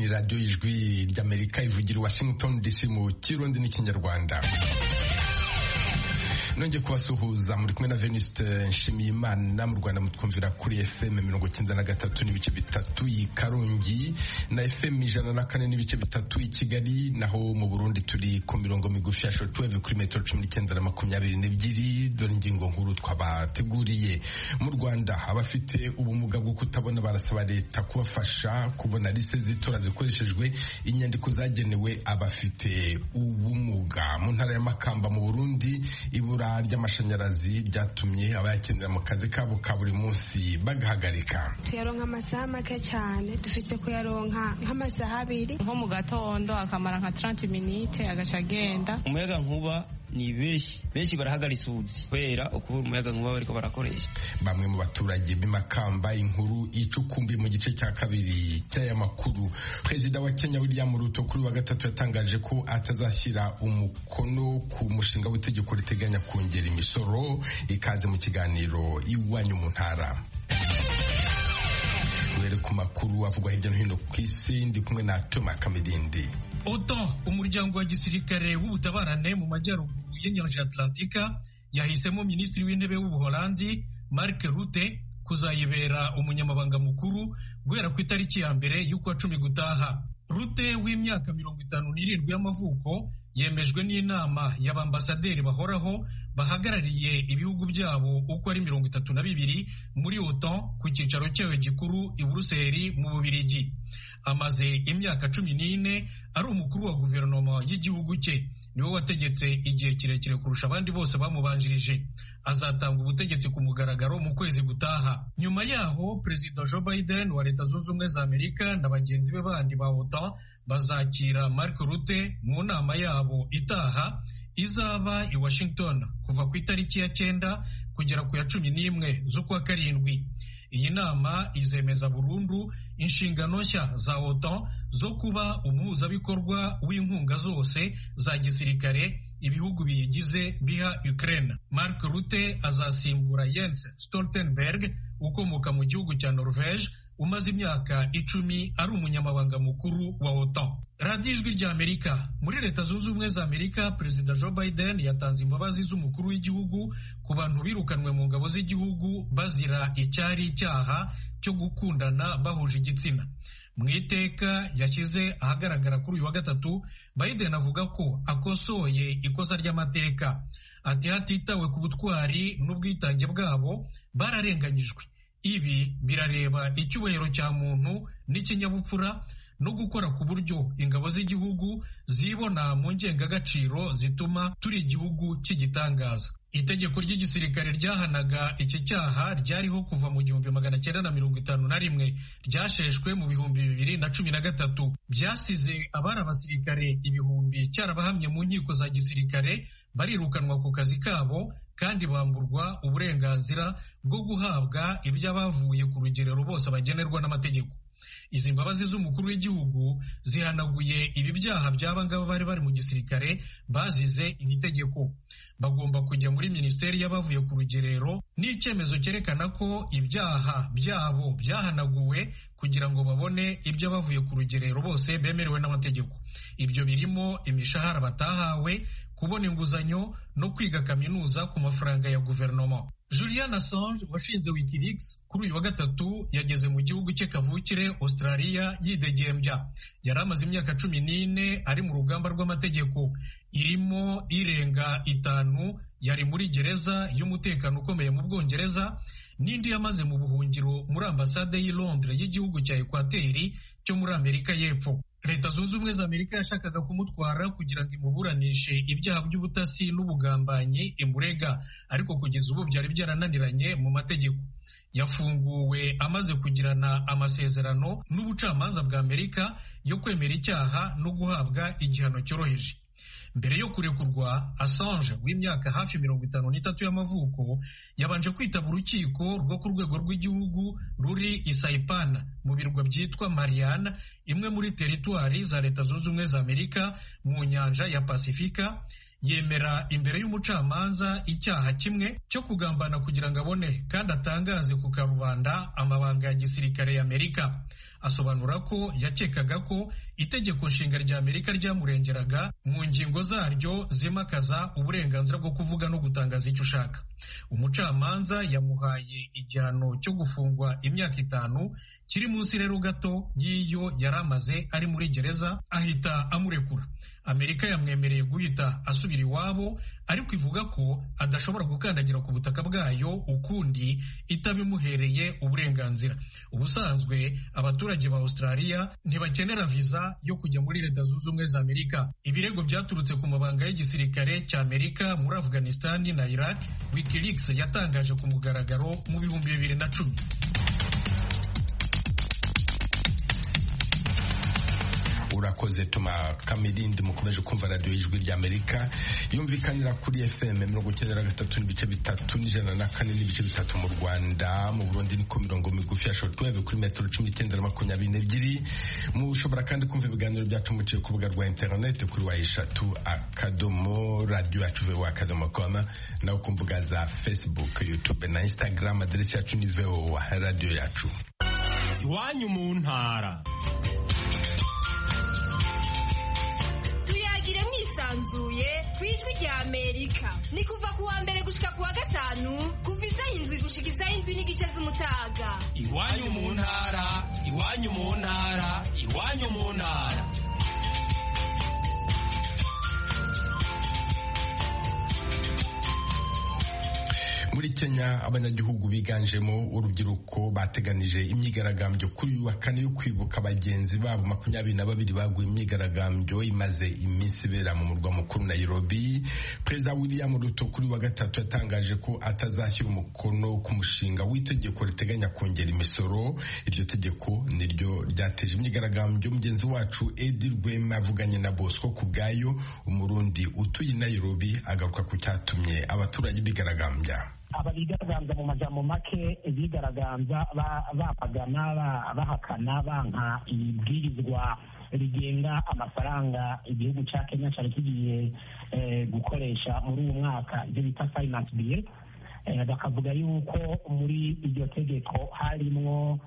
ni radiyo y'ijwi ry'Amerika ivugira Washington DC mu Kirundi n'Ikinyarwanda. Nongeye kubasuhuza muri kumwe na Venuste Nshimiyimana. Mu Rwanda mutwumvira kuri FM 93 n'ibice bitatu i Karongi na FM 104 n'ibice bitatu i Kigali, naho mu Burundi turi ku mirongo migufi ya shortwave kuri metero 1922. Dore ingingo nkuru twabateguriye. Mu Rwanda abafite ubumuga bwo kutabona barasaba leta kubafasha kubona liste z'itora zikoreshejwe inyandiko zagenewe abafite ubumuga. Mu ntara ya Makamba mu Burundi ibura ry'amashanyarazi ryatumye abayakenera mu kazi kabo ka buri munsi bagahagarika. Tuyaronka amasaha make cyane, dufise kuyaronka nk'amasaha abiri, nko mu gatondo akamara nka 30 minutes agaca agenda. Umuyaga nkuba ni benshi barahagaritse ubuzi kubera ukubura umuyaga nkuba bariko barakoresha. Bamwe mu baturage b'Imakamba inkuru icukumbi mu gice cya kabiri cy'aya makuru. Perezida wa Kenya William Ruto kuri wa gatatu yatangaje ko atazashyira umukono ku mushinga w'itegeko riteganya kongera imisoro. Ikaze mu kiganiro iwanyu mu ntara. Were ku makuru avugwa hirya no hino ku isi, ndi kumwe na Thomas Kamidindi. OTAN, umuryango wa gisirikare w'ubutabarane mu majyaruguru y'inyanja Atlantika, yahisemo minisitiri w'intebe w'Ubuholandi Mark Rutte kuzayibera umunyamabanga mukuru guhera ku itariki ya mbere y'ukwa 10 gutaha. Rutte w'imyaka 57 y'amavuko yemejwe n'inama y'abambasaderi bahoraho bahagarariye ibihugu byabo uko ari 32 muri OTAN ku cyicaro cyayo gikuru i Buruseli mu Bubiligi. Amaze imyaka 14 ari umukuru wa guverinoma y'igihugu cye, niwe wategetse igihe kirekire kurusha abandi bose bamubanjirije. Azatanga ubutegetsi ku mugaragaro mu kwezi gutaha. Nyuma yaho Perezida Joe Biden wa Leta Zunze Ubumwe za Amerika na bagenzi be bandi ba OTAN bazakira Mark Rutte mu nama yabo itaha izaba i Washington kuva ku itariki ya 9 kugera ku ya 11 z'ukwa karindwi. Iyi nama izemeza burundu inshingano nshya za OTAN zo kuba umuhuzabikorwa w'inkunga zose za gisirikare ibihugu biyigize biha Ukraine. Mark Rutte azasimbura Jens Stoltenberg ukomoka mu gihugu cya Norvege umaze imyaka 10 ari umunyamabanga mukuru wa OTAN. Radio Ijwi ry'Amerika. Muri Leta Zunze Ubumwe za Amerika, Perezida Joe Biden yatanze imbabazi z'umukuru w'igihugu ku bantu birukanwe mu ngabo z'igihugu bazira icyari icyaha cyo gukundana bahuje igitsina. Mu iteka yashyize ahagaragara kuri uyu wa gatatu, Biden avuga ko akosoye ikosa ry'amateka. Ati hatitawe ku butwari n'ubwitange bwabo bararenganyijwe. Ibi birareba icyubahiro cya muntu n'ikinyabupfura no gukora ku buryo ingabo z'igihugu zibona mu ngengagaciro zituma turi igihugu cy'igitangaza. Itegeko ry'igisirikare ryahanaga iki cyaha ryariho kuva mu 1951, ryasheshwe mu 2013. Byasize abari abasirikare ibihumbi cyarabahamye mu nkiko za gisirikare, barirukanwa ku kazi kabo kandi bamburwa uburenganzira bwo guhabwa iby'abavuye ku rugerero bose bagenerwa n'amategeko. Izi mbabazi z'umukuru w'igihugu zihanaguye ibi byaha by'aba ngaba bari bari mu gisirikare bazize iri tegeko. Bagomba kujya muri minisiteri y'abavuye ku rugerero n'icyemezo cyerekana ko ibyaha byabo byahanaguwe kugira ngo babone ibyo bavuye ku rugerero bose bemerewe n'amategeko. Ibyo birimo imishahara batahawe, kubona inguzanyo no kwiga kaminuza ku mafaranga ya guverinoma. Julian Assange washinze Wikileaks kuri uyu wa gatatu yageze mu gihugu cye kavukire Australia yidegembya. Yari amaze imyaka 14 ari mu rugamba rw'amategeko, irimo irenga 5 yari muri gereza y'umutekano ukomeye mu Bwongereza, n'indi yamaze mu buhungiro muri ambasade y'i Londres y'igihugu cya Ekwateri cyo muri Amerika y'Epfo. Leta Zunze Ubumwe za Amerika yashakaga kumutwara kugira ngo imuburanishe ibyaha by'ubutasi n'ubugambanyi imurega, ariko kugeza ubu byari byarananiranye mu mategeko. Yafunguwe amaze kugirana amasezerano n'ubucamanza bwa Amerika yo kwemera icyaha no guhabwa igihano cyoroheje. Mbere yo kurekurwa, Assange w'imyaka hafi 53 y'amavuko yabanje kwitaba urukiko rwo ku rwego rw'igihugu ruri i Saipan mu birwa byitwa Mariana, imwe muri teritwari za Leta Zunze Ubumwe za Amerika mu nyanja ya Pasifika. yemera imbere y'umucamanza icyaha kimwe cyo kugambana kugira ngo abone kandi atangaze ku karubanda amabanga ya gisirikare y'Amerika. Asobanura ko yakekaga ko itegeko nshinga rya Amerika ryamurengeraga mu ngingo zaryo zimakaza uburenganzira bwo kuvuga no gutangaza icyo ushaka. Umucamanza yamuhaye igihano cyo gufungwa imyaka 5 kiri munsi rero gato y'iyo yari amaze ari muri gereza, ahita amurekura. Amerika yamwemereye guhita asubira iwabo, ariko ivuga ko adashobora gukandagira ku butaka bwayo ukundi itabimuhereye uburenganzira. Ubusanzwe abaturage ba Australia ntibakenera visa yo kujya muri Leta Zunze Ubumwe za Amerika. Ibirego byaturutse ku mabanga y'igisirikare cya Amerika muri Afghanistan na Iraq, WikiLeaks yatangaje ku mugaragaro mu 2010. Urakoze Tuma Kamirindi. Mukomeje kumva radio y'Ijwi ry'Amerika yumvikanira kuri FM 93.3 n'ijana na 4.3 mu Rwanda. Mu Burundi ni ku mirongo migufi ya shortwave kuri metero 1922. Mushobora kandi kumva ibiganiro byacu muciye ku rubuga rwa internet kuri wa3.radio.com na ku mbuga za Facebook, YouTube na Instagram. Adresi yacu ni VOA radio yacu. Iwanyu mu ntara. Sanzuye kwijwi rya Amerika ni kuva kuwa mbere gushika kuwa gatanu kuva 7 gushika 7 n'igice z'umutaga. Iwanyu mu ntara, iwanyu mu ntara, iwanyu mu ntara. Muri Kenya abanyagihugu biganjemo urubyiruko bateganije imyigaragambyo kuri uyu wa kane yo kwibuka bagenzi babo 22 baguye imyigaragambyo imaze iminsi ibera mu murwa mukuru Nairobi. Perezida William Ruto kuri wa gatatu yatangaje ko atazashyira umukono ku mushinga w'itegeko riteganya kongera imisoro. Iryo tegeko niryo ryateje imyigaragambyo. Mugenzi wacu Edi Rwema avuganye na Bosco Kubwayo, umurundi utuye Nairobi, agaruka ku cyatumye abaturage bigaragambya. Ababigaragaza mu majambo make bigaragaza bapagana bahakana banka ibwirizwa rigenga amafaranga igihugu cya Kenya cyari kigiye gukoresha muri uyu mwaka, ibyo bita finance bill. Bakavuga yuko muri iryo tegeko harimwo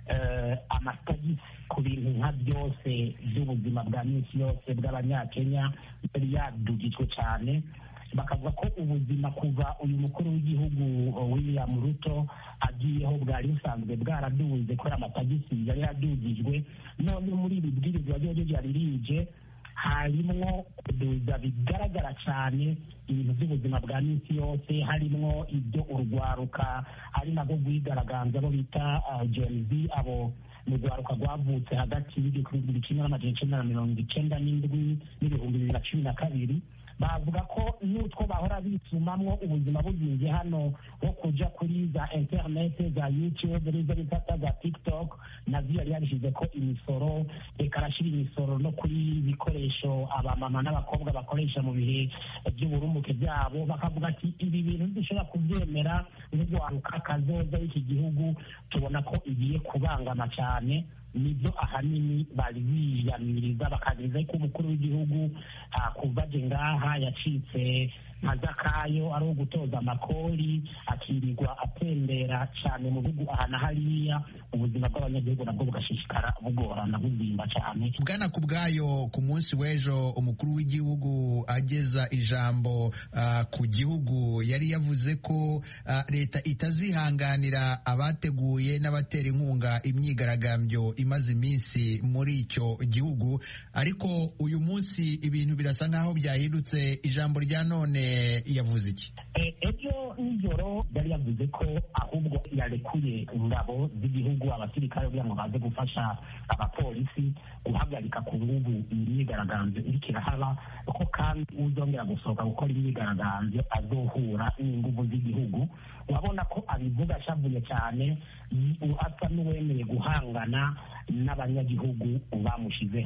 amatagisi ku bintu nka byose by'ubuzima bwa minsi yose bw'abanyakenya yari yadugijwe cyane. Bakavuga ko ubuzima kuva uyu mukuru w'igihugu William Ruto agiyeho bwari busanzwe bwaraduze kubera amatagisi yari yadugijwe. None muri ibi bwirizwa ryo ryari rije harimwo kuduza bigaragara cyane ibintu by'ubuzima bwa minsi yose, harimwo ibyo urwaruka ari nabwo rwigaragaza abo bita Gen Z, abo mu rwaruka rwavutse hagati y'igihumbi kimwe n'amajana 1997 n'2012. Bavuga ko n'utwo bahora bisumamwo ubuzima bugiye hano nko kuja kuri za internet za YouTube n'izo bita za TikTok navyo yari yarishize ko imisoro, reka arashira imisoro no kuri bikoresho abamama n'abakobwa bakoresha mu bihe by'uburumbuke byabo. Bakavuga ati ibi bintu dushobora kubyemera n'urwaruka kazoza y'iki gihugu, tubona ko igiye kubangama cyane. Nibyo ahanini bari biyamiriza, bakageza ko umukuru w'igihugu kuva je ngaha yacitse nka zakayo ari ugutoza amakori, akirirwa atembera cyane mu bihugu ahana hariya, ubuzima bw'abanyagihugu nabwo bugashishikara bugorana buzimba cyane. Bwana Kubwayo, ku munsi w'ejo umukuru w'igihugu ageza ijambo ku gihugu yari yavuze ko leta itazihanganira abateguye n'abatera inkunga imyigaragambyo imaze iminsi muri icyo gihugu, ariko uyu munsi ibintu birasa nkaho byahindutse. Ijambo rya none yavuze iki? Ejo nijoro yari yavuze ko ahubwo yarekuye ingabo z'igihugu, abasirikare kugira ngo baze gufasha abapolisi guhagarika ku nguvu imyigaragambyo iriko irahaba, ko kandi uzongera gusohoka gukora imyigaragambyo azohura n'inguvu z'igihugu. Urabona ko abivuga ashavuye cyane, asa n'uwemeye guhangana n'abanyagihugu bamushizeho.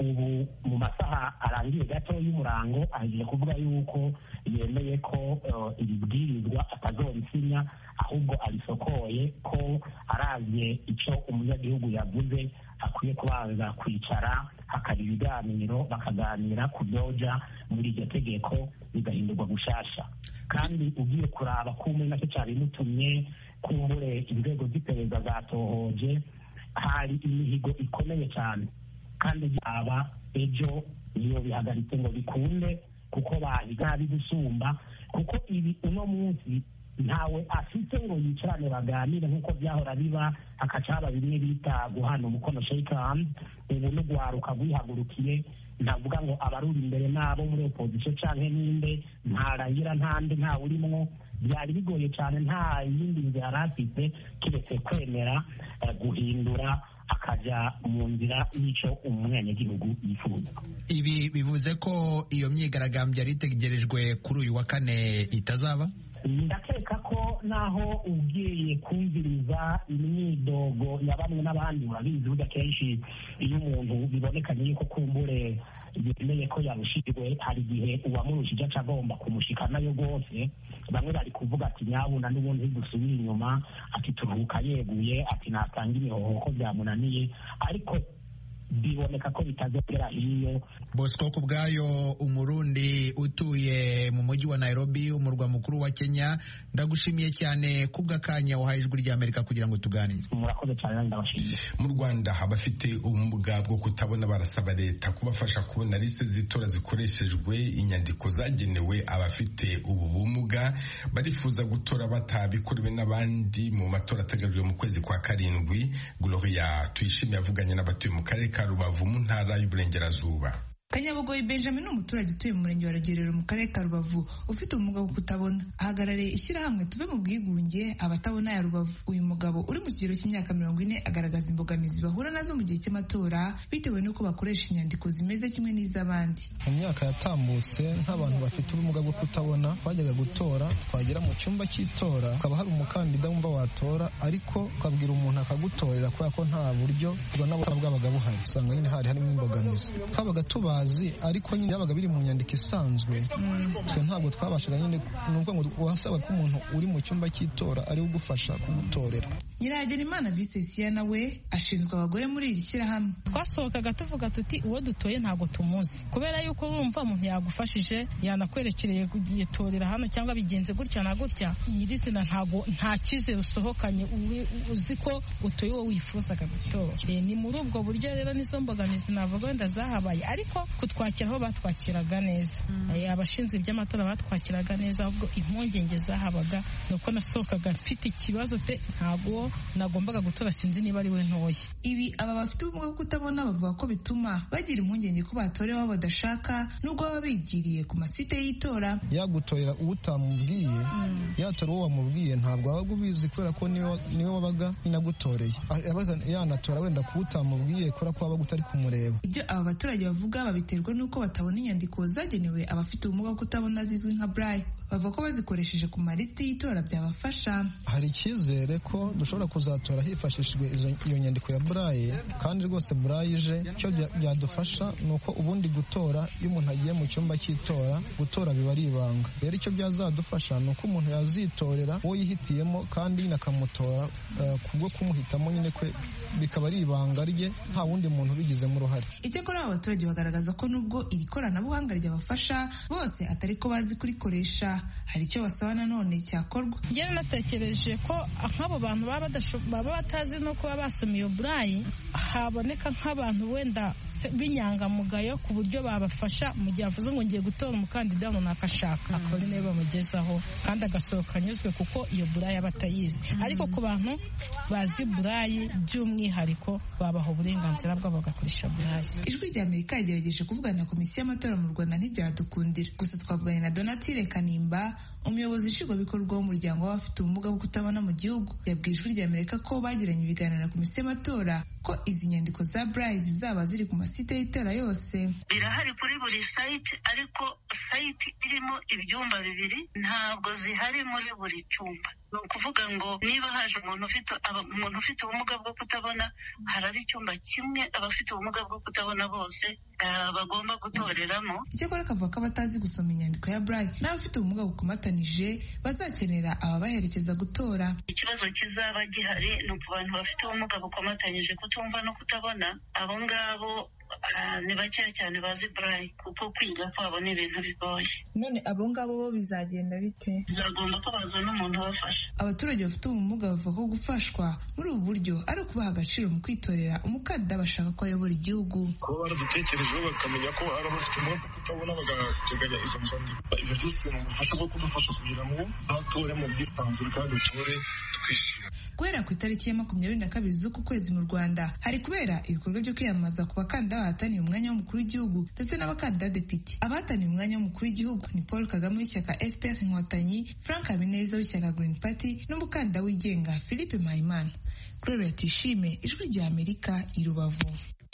ubu mu masaha arangiye gato y'umurango agiye kuvuga yuko yemeye ko iri bwirizwa atazorisinya ahubwo arisokoye ko aravye ico umunyagihugu yavuze akwiye kubanza kwicara hakaba ibiganiro bakaganira ku byoja muri iryo tegeko bigahindurwa gushasha. kandi ugiye kuraba kumwe nacyo cyari mutumye kumbure inzego z'iperereza zatohoje hari imihigo ikomeye cyane kandi byaba ejo iyo bihagaritse ngo bikunde kuko bahiga bigusumba kuko ibi uno munsi ntawe afite ngo yicarane baganire nk'uko byahora biba hakacaba bimwe bita guhana umukono shake hand ubu no guharuka bwihagurukiye ndavuga ngo abaruri imbere nabo muri opposition canke ninde ntarangira ntande nta urimwo byari bigoye cyane nta yindi nzira afite kiretse kwemera guhindura akaja mu nzira y'icyo umunyagihugu yifuza. Ibi bivuze ko iyo myigaragambyo yari itegerejwe kuri uyu wa kane itazaba? Ndakeka ko naho ugiye kumviriza imyidogo ya bamwe n'abandi urabizi burya kenshi iyo umuntu bibonekanye yuko kumbure yemeye ko yarushijwe hari igihe uwamurushije aca agomba kumushika nayo rwose bamwe bari kuvuga ati nyabuna n'ubundi dusubira inyuma ati turuhuka yeguye ati natanga imihoho ko byamunaniye ariko biboneka ko bitazogera hiyo. Bosco Kubwayo, umurundi utuye mu mujyi wa Nairobi umurwa mukuru wa Kenya, ndagushimiye cyane kubw'akanya wahaye ijwi ry'Amerika kugira ngo tuganire. Murakoze cyane ndabashimiye. Mu Rwanda abafite ubumuga bwo kutabona barasaba leta kubafasha kubona liste z'itora zikoreshejwe inyandiko zagenewe abafite ubu bumuga, barifuza gutora batabikorewe n'abandi mu matora ateganyijwe mu kwezi kwa karindwi. Gloria Tuyishimiye avuganye n'abatuye mu karere ka Rubavu mu ntara y'Uburengerazuba. Kanyabugoyi Benjamin n'umuturage utuye mu murenge wa Rugerero mu karere ka Rubavu ufite ubumuga bwo kutabona, ahagarariye ishyirahamwe Tuve mu Bwigunge abatabona ya Rubavu. Uyu mugabo uri mu kigero cy'imyaka 40 agaragaza imbogamizi bahura nazo mu gihe cy'amatora bitewe n'uko bakoresha inyandiko zimeze kimwe n'iz'abandi. Mu myaka yatambutse nk'abantu bafite ubumuga bwo kutabona twajyaga gutora, twagera mu cyumba cy'itora hakaba hari umukandida wumva watora ariko ukabwira umuntu akagutorera kubera ko nta buryo nabo bwabaga buhari, usanga nyine harimo imbogamizi. Twabaga tuba ariko nyine yabaga biri mu nyandiko isanzwe, twe ntabwo twabashaga nyine nubwo ngo wasaba ko umuntu uri mu cyumba cy'itora ari ugufasha kugutorera. Nyirahagenimana Vicesia nawe ashinzwe abagore muri iri shyirahamwe. Twasohokaga tuvuga tuti uwo dutoye ntabwo tumuzi, kubera yuko urumva umuntu yagufashije yanakwerekereye kugitorera hano cyangwa bigenze gutya na gutya, nyirizina nta cyizere usohokanye uzi ko utoye uwo wifuzaga gutora. Ni muri ubwo buryo rero nizo mbogamizi navuga wenda zahabaye, ariko kutwakira aho batwakiraga neza, abashinzwe iby'amatora batwakiraga neza, ahubwo impungenge zahabaga nuko nasohokaga mfite ikibazo ntabwo nagombaga gutora, sinzi niba ari we ntoya. Ibi aba bafite ubumuga bwo kutabona bavuga ko bituma bagira impungenge ko batorewe abo badashaka nubwo baba bigiriye ku masite y'itora. Yagutorera uwo utamubwiye, yatora uwo wamubwiye ntabwo wabaga ubizi kubera ko niwe wabaga inagutoreye, yanatora wenda kuwo utamubwiye kubera ko wabaga utari kumureba. Ibyo aba baturage bavuga babiterwa n'uko batabona inyandiko zagenewe abafite ubumuga bwo kutabona zizwi nka braille. Bavuga ko bazikoresheje ku malisiti y'itora byabafasha. Hari icyizere ko dushobora kuzatora hifashishijwe iyo nyandiko ya braille, kandi rwose braille ije icyo byadufasha ni uko ubundi gutora iyo umuntu agiye mu cyumba cy'itora gutora biba ari ibanga. Rero icyo byazadufasha ni uko umuntu yazitorera uwo yihitiyemo kandi nyine akamutora kubwo kumuhitamo nyine kwe bikaba ari ibanga rye, nta wundi muntu ubigizemo uruhare. Icyakora aba baturage bagaragaza ko nubwo iri koranabuhanga ryabafasha bose atari ko bazi kurikoresha, hari icyo basaba nanone cyakorwa. Njyewe natekereje ko nk'abo bantu baba batazi no kuba basoma iyo braille, haboneka nk'abantu wenda b'inyangamugayo ku buryo babafasha mu gihe avuze ngo ngiye gutora umukandida runaka ashaka, akaba ari nawe bamugezaho kandi agasohoka anyuzwe kuko iyo braille aba atayizi. Ariko ku bantu bazi braille by'umwihariko babaha uburenganzira bwabo bagakoresha braille. Ijwi ry'Amerika yagerageje kuvugana na komisiyo y'amatora mu Rwanda ntibyadukundira, gusa twavuganye na Donatille Kanimba umuyobozi nshingwabikorwa w'umuryango w'abafite ubumuga bwo kutabona mu gihugu yabwiye ijwi rya Amerika ko bagiranye ibiganiro na komisiyo y'amatora ko izi nyandiko za Braille zizaba ziri ku masite y'itora yose. Birahari kuri buri site, ariko site irimo ibyumba bibiri ntabwo zihari muri buri cyumba. Ni ukuvuga ngo niba haje umuntu ufite ubumuga bwo kutabona, haraba icyumba kimwe abafite ubumuga bwo kutabona bose bagomba gutoreramo. Icyakora akavuga ko abatazi gusoma inyandiko ya Braille n'abafite ubumuga bukomatanije bazakenera ababaherekeza gutora. Ikibazo kizaba gihari ni ku bantu bafite ubumuga bukomatanyije, kutumva no kutabona. Abo ngabo ni bake cyane bazi Braille, kuko kwiga kwabo ni ibintu bigoye. None abo ngabo bo bizagenda bite? Bizagomba ko bazana umuntu ubafasha. Abaturage bafite ubumuga bavuga ko gufashwa muri ubu buryo ari ukubaha agaciro mu kwitorera umukandida bashaka ko ayobora igihugu. Kuba baradutekerejeho bakamenya ko hari abafite ubumuga bwo kutabona bagateganya izo nzandiko. Ibyo byose ni ubufasha bwo kudufasha kugira ngo batore mu bwisanzure kandi dutore twishimye. Guhera ku itariki ya 22 z'uku kwezi mu Rwanda hari kubera ibikorwa byo kwiyamamaza ku bakandida bahataniye umwanya w'umukuru w'igihugu ndetse n'abakandida depite. Abahataniye umwanya w'umukuru w'igihugu ni Paul Kagame w'ishyaka FPR Inkotanyi, Frank Habineza w'ishyaka Green Party n'umukandida wigenga Philippe Mpayimana. Gloria Tuyishime, ijwi rya Amerika, i Rubavu.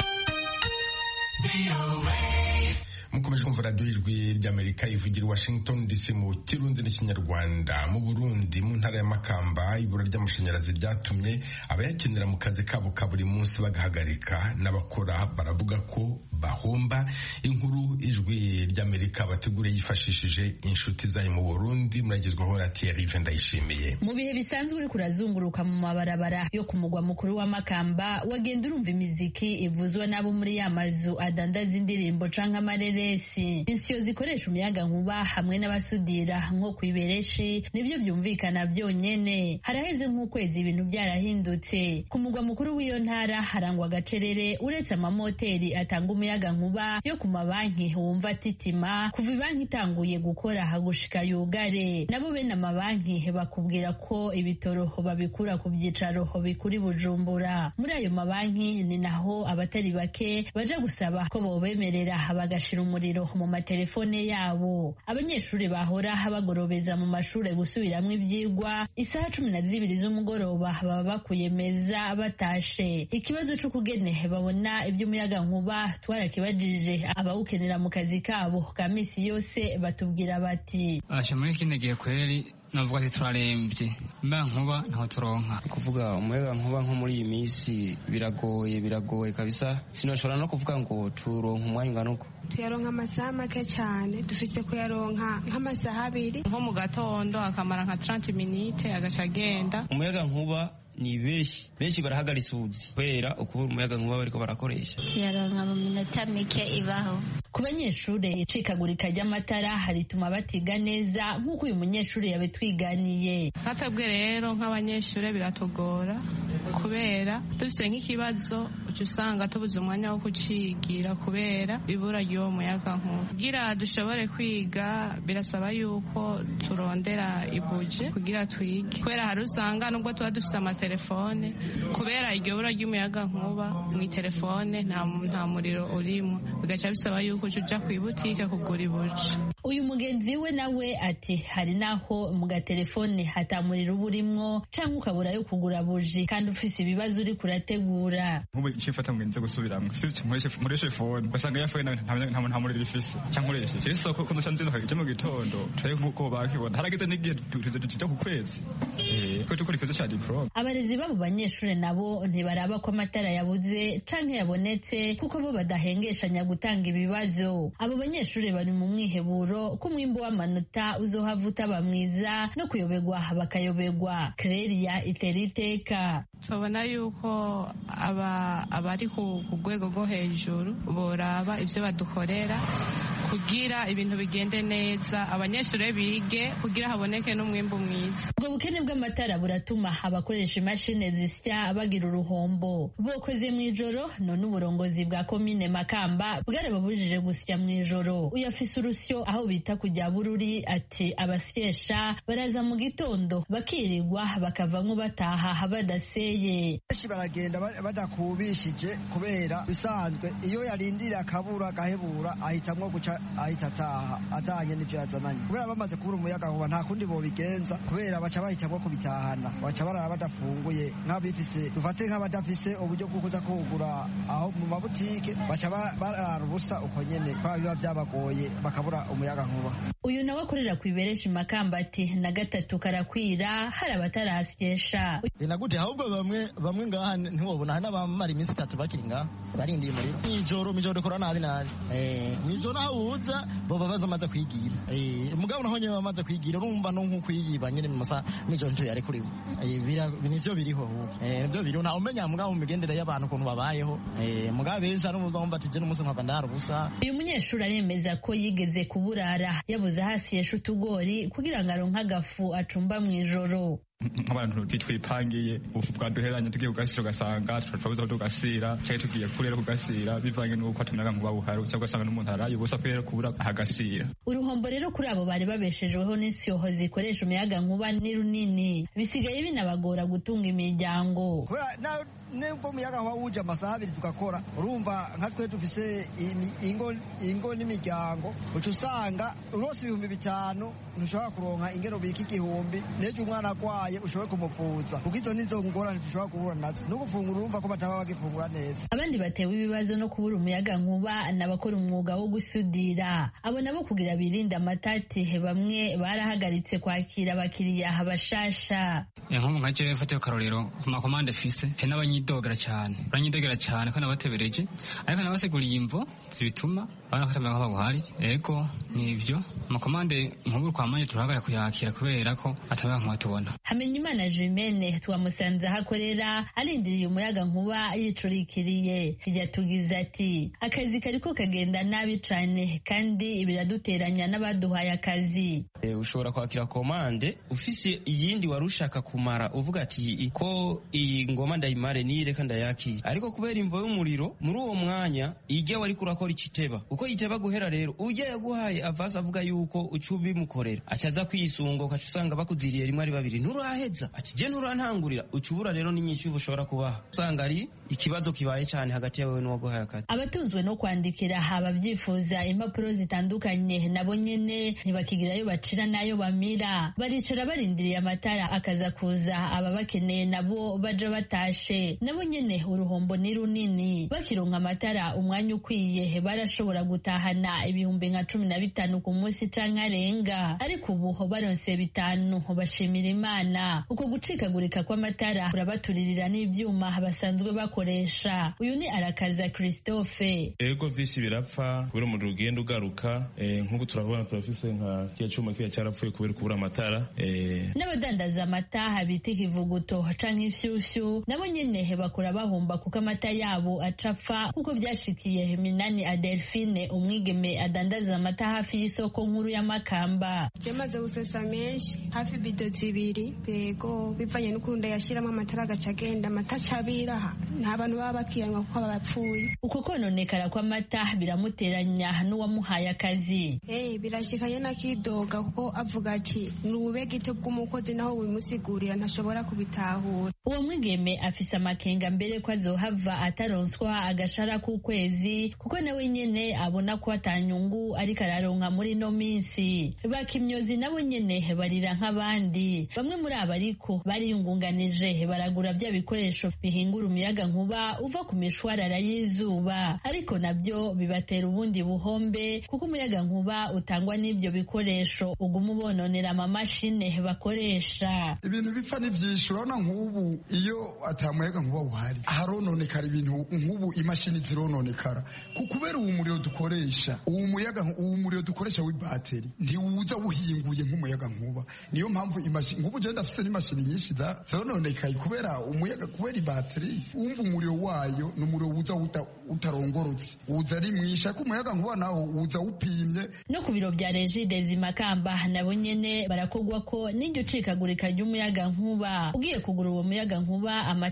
mukomeje kumva radiyo ijwi ry'Amerika ivugira i Washington DC mu Kirundi n'Ikinyarwanda. Mu Burundi mu ntara ya Makamba ibura ry'amashanyarazi ryatumye abayakenera mu kazi kabo ka buri munsi bagahagarika, n'abakora baravuga ko bahomba. Inkuru ijwi ry'Amerika bategure yifashishije inshuti zayo mu Burundi, muragezwaho na Thierry Ndayishimiye. Mu bihe bisanzwe uri kurazunguruka mu mabarabara yo ku mugwa mukuru wa Makamba, wagenda urumva imiziki ivuzwa n'abo muri ya mazu adandaza indirimbo canke amareresi. Insyo zikoresha umuyaga nkuba hamwe n'abasudira nko kwibereshi nibyo byumvikana byonyene. Haraheze nk'ukwezi ibintu byarahindutse. Ku mugwa mukuru w'iyo ntara harangwa agacerere, uretse amamoteri atanga umuyaga nkuba yo ku mabanki wumva titima kuva ibanki itanguye gukora hagushika yugare. Nabo bene amabanki bakubwira ko ibitoro babikura ku byicaro bikuri Bujumbura. Muri ayo mabanki ni naho abatari bake baja gusaba ko bobemerera bagashira umuriro mu matelefone yabo. Abanyeshuri bahora bagorobeza mu mashure gusubiramwo ivyigwa isaha 12 z'umugoroba baba bakuyemeza batashe. Ikibazo cyo kugene babona iby'umuyaga nkuba twarakibajije abawukenera mu kazi kabo ka misi yose, batubwira bati muri kino gihe kweri navuga ati turarembye, mba nkuba ntaho turonka. Kuvuga umuyaga nkuba nko muri iyi minsi biragoye kabisa, sinashobora no kuvuga ngo turonka umwanya ungana uko. Tuyaronka amasaha make cyane, dufise kuyaronka nk'amasaha 2 nko mu gatondo akamara nka 30 minutes agaca agenda. Umuyaga nkuba ni benshi barahagara isuzi kubera ukubura umuyaga nkuba bariko barakoresha. Tuyaronka mu minota mike ibaho. Ku banyeshure icikagurika ry'amatara harituma batiga neza nk'uko uyu munyeshuri yabitwiganiye. Hatabwe rero nk'abanyeshure biratugora kubera dufise nk'ikibazo usanga tubuze umwanya wo kucigira kubera ibura ry'uwo muyaga nkuba. Kugira dushobore kwiga birasaba yuko turondera ibuje kugira twige, kubera hari usanga nubwo tuba dufise amatelefone kubera iryo bura ry'umuyaga nkuba mu telefone nta muriro urimo, bigaca bisaba yuko uja kwibutike kugura ibuje. Uyu mugenzi we nawe ati hari naho mu gatelefone hatamuriro uburimwo canke ukabura yo kugura buji kandi ufise ibibazo uri kurategura. Nk'ubu icifata ngenze gusubiramwo sivyo nkoreshe phone basanga ya phone nta muriro ifise canke uresheje isoko ko nduca nzinduka mu gitondo twaye nkuko bakibona harageze n'igihe tuja ku kwezi ko tukora ikibazo ca diplome. Abarezi babo banyeshure nabo ntibaraba ko amatara yabuze canke yabonetse kuko bo badahengeshanya gutanga ibibazo. Abo banyeshure bari mu mwiheburo ko umwimbo w'amanota uzohava utaba mwiza no kuyoberwa bakayobegwa. Clelia Iteriteka: tubona yuko abari ku rwego rwo hejuru boraba ivyo badukorera kugira ibintu bigende neza, abanyeshure bige kugira haboneke n'umwimbo mwiza. Ubwo bukene bw'amatara buratuma abakoresha imashini zisya bagira uruhombo. Bokoze mw'ijoro none uburongozi bwa komine Makamba bwarababujije gusya mw'ijoro. Uyafise urusyo aho bita kujya bururi ati abasyesha baraza mu gitondo bakirirwa bakavamwo bataha badaseye. Benshi baragenda badakubishije kubera bisanzwe iyo yarindira akabura gahebura ahitamwo guca ahita atahanye n'ibyo yazananye kubera bamaze kubura umuyaga nkuba nta kundi bobigenza kubera baca bahitamwo kubitahana baca barara badafunguye nk'abifise dufate nk'abadafise uburyo bwo kuza kugura aho mu mabutike baca barara ubusa uko nyene kwa biba byabagoye bakabura umuyaga nkuba. Uyu nawe akorera ku Ibereshi Makamba ati na gatatu karakwira hari abatarasyesha inagute ahubwo bamwe ngaha ntiwobona hari n'abamara iminsi 3 bakiri ngaha barindiye muri mijoro dukora nabi mijoro naho uza boba bazamaze kwigira mugabo naho nyene bamaze kwigira urumva no nko kwiyiba nyene mu masa mijoro nto yari kuri nivyo biriho nivyo biriho nta umenya mugabo mu migendere y'abantu ukuntu babayeho mugabo benshi ari umuzomba ati je n'umunsi nkava ndara ubusa. Uyu munyeshuri aremeza ko yigeze kuburara yabuze hasi yesha utugori kugira ngo aronke agafu acumba mw'ijoro. Nk'abantu twipangiye ufu bwaduheranye tugiye kugasira ugasanga turabuze aho tugasira cyangwa tugiye kurera kugasira bivanye n'uko atunaga ngo babuhari cyangwa ugasanga n'umuntu araye ubusa kubera kubura ahagasira. Uruhombo rero kuri abo bari babeshejweho n'insiyoho zikoresha umuyaga nkuba ni runini bisigaye binabagora gutunga imiryango. Nubwo umuyaga nkuba wuje amasaha 2 tugakora urumva nka twe dufise ingo n'imiryango uca usanga urose 5,000 ntushobora kuronka ingero bika 1,000 nejo umwana akwaye ushobora kumuvuza kuko izo nizo ngorane dushobora kubura nazo no gufungura urumva ko bataba bagifungura neza. Abandi batewe ibibazo no kubura umuyaga nkuba n'abakora umwuga wo gusudira abo nabo kugira birinda amatati bamwe barahagaritse kwakira abakiriya bashasha. Nko nka je fate karorero ku makomande fise he n'abanyidogera cyane ko nabatebereje ariko nabasiguriye imvo zibituma abana batamenya ko babuhari ego nivyo makomande nk'ubu kwamanye turahagara kuyakira kubera ko atabanga nkubatubona. Hamenyimana Jimene twamusanze ahakorera arindiriye umuyaga nkuba yicurikiriye yatugize ati akazi kariko kagenda nabi cane kandi biraduteranya n'abaduhaye akazi. Ushobora kwakira komande ufise iyindi warushaka kumara uvuga ati iko iyi ngoma ndayimare nireka ndayakira ariko kubera imvo y'umuriro muri uwo mwanya ijya wari kurakora ikiteba uko yiteba guhera rero ujya yaguhaye avasa avuga yuko ucubi mukorera acaza kwisunga ukaca usanga bakuziriye rimwe ari babiri nturaheza ati je nturantangurira ucubura rero n'inyinshi ubushobora kubaha usanga ari ikibazo kibaye cyane hagati yawe n'uwaguhaye akazi. Abatunzwe no kwandikira ababyifuza impapuro zitandukanye nabo nyene ntibakigirayo bacira nayo bamira baricara barindiriye amatara akaza kuza ababakeneye nabo baja batashe nabo nyene uruhombo ni runini bakironka amatara umwanya ukwiye barashobora gutahana ibihumbi nka 15 ku munsi canke arenga ariko ubu baronse 5 bashimira Imana uko gucikagurika kw'amatara kurabaturirira n'ivyuma basanzwe bakoresha. Uyu ni arakaza Christophe. Ego vyinshi birapfa kubera mu rugendo ugaruka nk'uko turabona turafise nka kiya cyuma kiya cyarapfuye kubera kubura amatara n'abadandaza amata bita ikivuguto canke ifyufyu nabo nyene bakora bahomba kuko amata yabo acapfa kuko byashikiye Minani Adelphine umwigeme adandaza amata hafi y'isoko nkuru ya Makamba. Cyamaze gusesa menshi hafi bido 2 bego bivanye n'ukunda yashiramo amatara agaca agenda amata cyabiraha nta bantu baba bakiyanwa kuko babapfuye. Uko kononekara kw'amata biramuteranya n'uwamuhaye akazi. Birashikanye nakidoga kuko avuga ati nubegite bw'umukozi naho wimusigurira ntashobora kubitahura. Uwo mwigeme afise amakenga mbere ko azohava ataronswa agashara k'ukwezi kuko nawe nyene abona ko atanyungu ariko araronka muri no minsi. Bakimyozi nabo nyene barira nk'abandi bamwe muri aba ariko bariyungunganije baragura bya bikoresho bihingura umuyaga nkuba uva ku mishwarara y'izuba ariko nabyo bibatera ubundi buhombe kuko umuyaga nkuba utangwa n'ibyo bikoresho uguma ubononera amamashine bakoresha. Ibintu bipfa n'ivyinshi urabona nk'ubu iyo atamuyaga nkuba uhari harononekara ibintu nk'ubu imashini zirononekara kubera uwo muriro dukoresha uwo muriro dukoresha w'ibateri ntiwuza wuhinguye nk'umuyaga nkuba niyo mpamvu imashini nk'ubu je ndafise n'imashini nyinshi zononekaye kubera umuyaga kubera ibateri umva umuriro wayo n'umuriro wuza utarongorotse uza ari mwisha ko umuyaga nkuba nawo uza upimye. No ku biro bya Regide Makamba nabo nyene barakogwa ko n'iryo cikagurika ry'umuyaga nkuba ugiye kugura uwo muyaga nkuba amatara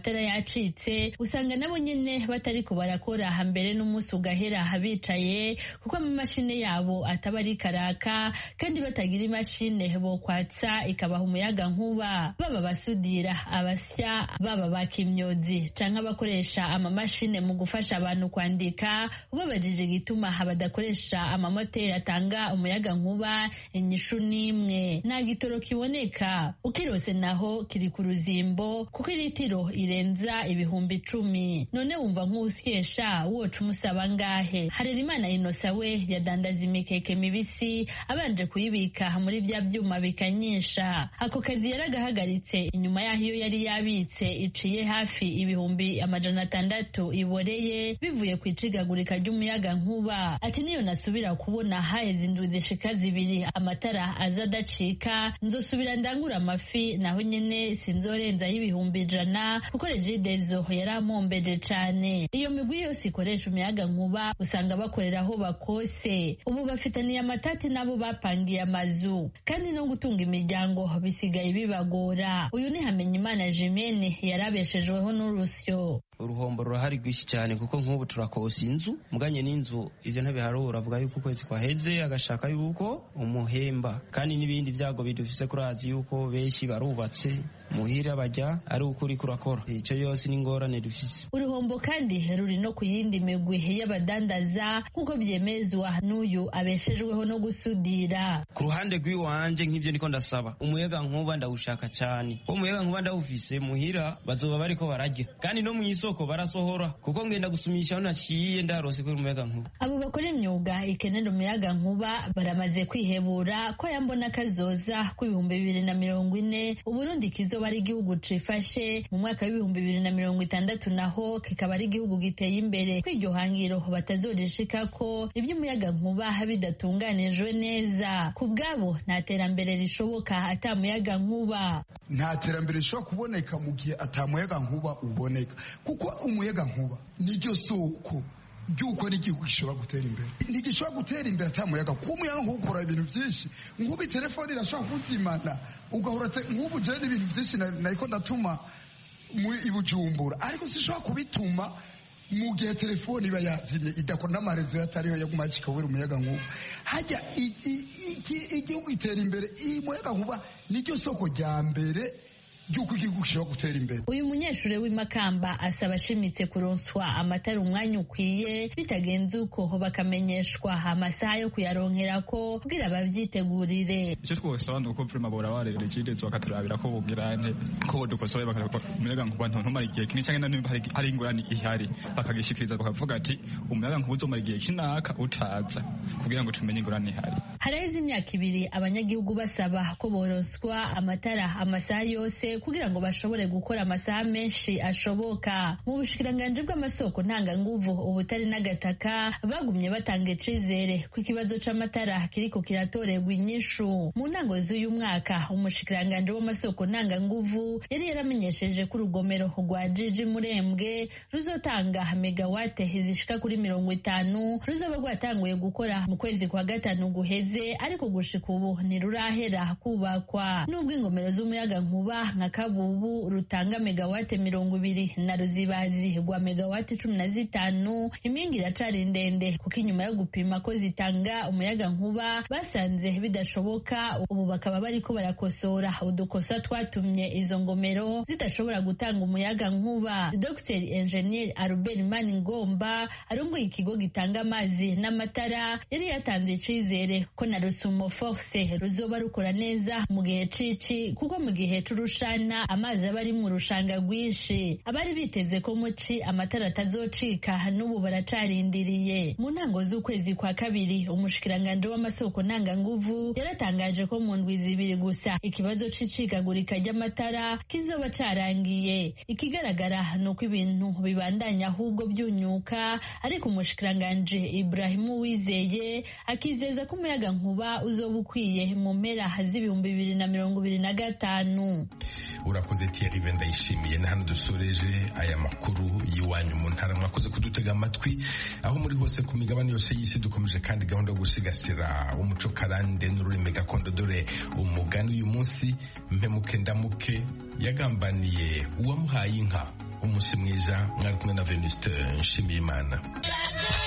byaracitse usanga nabo nyene batariko barakora hambere n'umunsi ugahera bicaye kuko amamashine yabo ataba ari karaka kandi batagira imashine bokwatsa ikabaha umuyaga nkuba baba basudira abasya baba bakimyozi canke abakoresha amamashine mu gufasha abantu kwandika ubabajije igituma badakoresha amamoteri atanga umuyaga nkuba inyishu n'imwe nta gitoro kiboneka ukirose naho kiri ku ruzimbo kuko iritiro irenza ibihumbi 10 none wumva nk'usyesha woca umusaba ngahe Harerimana Inosa we yadandaza imikeke mibisi abanje kuyibika muri bya byuma bikanyisha ako kazi yaragahagaritse inyuma yaho iyo yari yabitse iciye hafi ibihumbi 600 iboreye bivuye ku icigagurika ry'umuyaga nkuba ati niyo nasubira kubona haheze indwi zishika 2 amatara aza adacika nzosubira ndangura amafi naho nyene sinzorenza y'ibihumbi 100 kuko Regideso yaramombeje cane iyo migwi yose ikoresha umuyaga nkuba usanga bakorera aho bakose ubu bafitaniye amatati nabo bapangiye amazu kandi no gutunga imiryango bisigaye bibagora uyu ni Hamenyimana Jimene yarabeshejweho n'urusyo uruhombo rurahari rwinshi cyane kuko nk'ubu turakosa inzu muganye n'inzu ivyo ntabiharura avuga yuko ukwezi kwaheze agashaka yuko umuhemba kandi n'ibindi vyago bidufise kurazi yuko benshi barubatse muhira bajya ari ukuri kurakora icyo yose n'ingorane dufise uruhombo kandi ruri no ku yindi migwi y'abadandaza nk'uko byemezwa n'uyu abeshejweho no gusudira ku ruhande rw'iwanje nk'ivyo niko ndasaba umuyaga nkuba ndawushaka cyane umuyaga nkuba ndawufise muhira bazoba bariko barajya kandi no mw'isoko barasohora kuko ngenda gusumisha naciye ndarose ko umuyaga nkuba abo bakora imyuga ikenera umuyaga nkuba baramaze kwihebura ko yambona kazoza ku 2040 Uburundi kizoba ari igihugu cifashe mu mwaka w'ibihumbi 2060 naho kikaba ari igihugu giteye imbere kw'iryo hangiro batazorishika ko iby'umuyaga nkuba bidatunganijwe neza ku bwabo nta terambere rishoboka atamuyaga nkuba nta terambere rishobora kuboneka mu gihe atamuyaga nkuba uboneka kuko umuyaga nkuba niryo soko byuko n'igihugu gishobora gutera imbere ntigishobora gutera imbere atamuyaga kuko umuyaga nkuba ukora ibintu byinshi nk'ubu telefone irashobora kuzimana ugahora nk'ubu je n'ibintu byinshi nariko ndatuma muri Bujumbura ariko sishobora kubituma mu gihe telefone iba yazimye idakora n'amarezo yatariho yaguma kikabura umuyaga nkuba hajya igihugu itera imbere umuyaga nkuba niryo soko rya mbere byuko igihugu gishobora gutera imbere uyu munyeshure w'imakamba asaba ashimitse kuronswa amatara umwanya ukwiye bitagenze uko bakamenyeshwa amasaha yo kuyaronkerako kugira babyitegurire icyo twosaba ni uko vrema bora barere Regideso bakaturabira ko bugirane ko dukosoye umuyaga nkuba ntumara igihe kinini cyangwa nimba hari ingorane ihari bakagishikiriza bakavuga ati umuyaga nkuba uzomara igihe kinaka utaza kugira ngo tumenye ingorane ihari haraheze imyaka 2 abanyagihugu basaba ko boronswa amatara amasaha yose kugira ngo bashobore gukora amasaha menshi ashoboka mu bushikiranganje bw'amasoko ntanganguvu ubutari n'agataka bagumye batanga icizere ku kibazo c'amatara kiriko kiratorerwa inyishu mu ntango z'uyu mwaka umushikiranganje w'amasoko ntanganguvu yari yaramenyesheje ko urugomero rwa Jiji Murembwe ruzotanga megawate zishika kuri 50 ruzoba rwatanguye gukora mu kwezi kwa 5 guheze ariko gushika ubu ntirurahera kubakwa nubwo ingomero z'umuyaga nkuba nka Kabubu rutanga megawate 20 na Ruzibazi rwa megawate 15 impingi iracari ndende kuko inyuma yo gupima ko zitanga umuyaga nkuba basanze bidashoboka ubu bakaba bariko barakosora udukosa twatumye izo ngomero zidashobora gutanga umuyaga nkuba Dr. Engineer Albert Maningomba arongoye ikigo gitanga amazi n'amatara yari yatanze icizere ko na Rusumo Force ruzoba rukora neza mu gihe cici kuko mu gihe turushana amazi aba ari mu rushanga rwinshi abari biteze ko muci amatara atazocika n'ubu baracarindiriye mu ntango z'ukwezi kwa 2 umushikiranganje w'amasoko ntanganguvu yaratangaje ko mu ndwi 2 gusa ikibazo c'icikagurika ry'amatara kizoba carangiye ikigaragara nuko ibintu bibandanya ahubwo byunyuka ariko umushikiranganje Ibrahim Uwizeye akizeza ko umuyaga nkuba uzoba ukwiye mu mpera z'ibihumbi 2025 urakoze Thierry Vendayishimiye na hano dusoreje aya makuru yiwanyu mu ntara mwakoze kudutega amatwi aho muri hose ku migabane yose y'isi dukomeje kandi gahunda yo gusigasira umuco karande n'ururimi gakondo dore umugani uyu munsi mpemuke ndamuke yagambaniye uwamuhaye inka umunsi mwiza mwari kumwe na Venuste Nshimiyimana.